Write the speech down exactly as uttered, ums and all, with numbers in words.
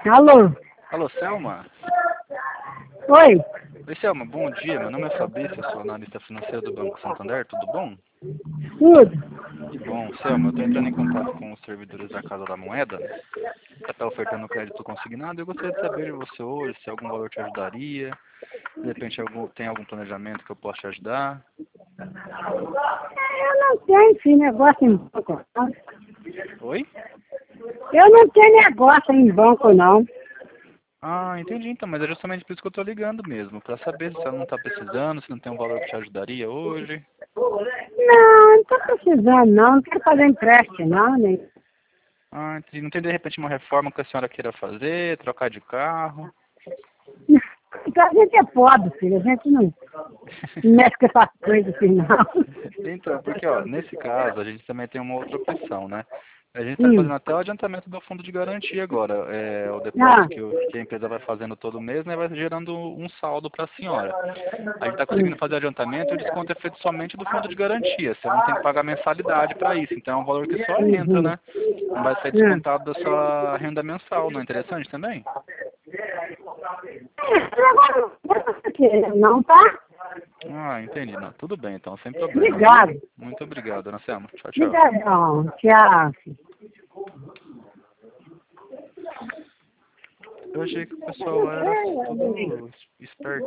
Alô? Alô, Selma? Oi? Oi, Selma, bom dia. Meu nome é Fabrício, eu sou analista financeiro do Banco Santander, tudo bom? Tudo? Que bom. Selma, eu estou entrando em contato com os servidores da Casa da Moeda, que está ofertando crédito consignado. Eu gostaria de saber de você hoje se algum valor te ajudaria, de repente algum, tem algum planejamento que eu possa te ajudar. Eu não tenho esse negócio em banco, não. Oi? Eu não tenho negócio em banco, não. Ah, entendi então, mas é justamente por isso que eu estou ligando mesmo, para saber se você não está precisando, se não tem um valor que te ajudaria hoje. Não, não tô precisando, não. Não quero fazer empréstimo, não, nem. Ah, entendi. Não tem de repente uma reforma que a senhora queira fazer, trocar de carro? Então a gente é pobre, filho. A gente não mexe com essas coisas assim, não. Então, porque ó, nesse caso a gente também tem uma outra opção, né? A gente está Hum. fazendo até o adiantamento do fundo de garantia agora. É, o Ah. depósito que, o- que a empresa vai fazendo todo mês, né, vai gerando um saldo para a senhora. A gente está conseguindo Hum. fazer adiantamento e o desconto é feito somente do fundo de garantia. Você não tem que pagar mensalidade para isso. Então é um valor que só entra, Uhum. né? Não vai ser Hum. descontado da sua renda mensal. Não é interessante também? É, não, tá? Ah, entendi. Não, tudo bem então, sem problemas, viu? Obrigado. Muito obrigado, Ana Selma. Tchau, tchau. Obrigado. Tchau. Eu achei que o pessoal era tudo esperto.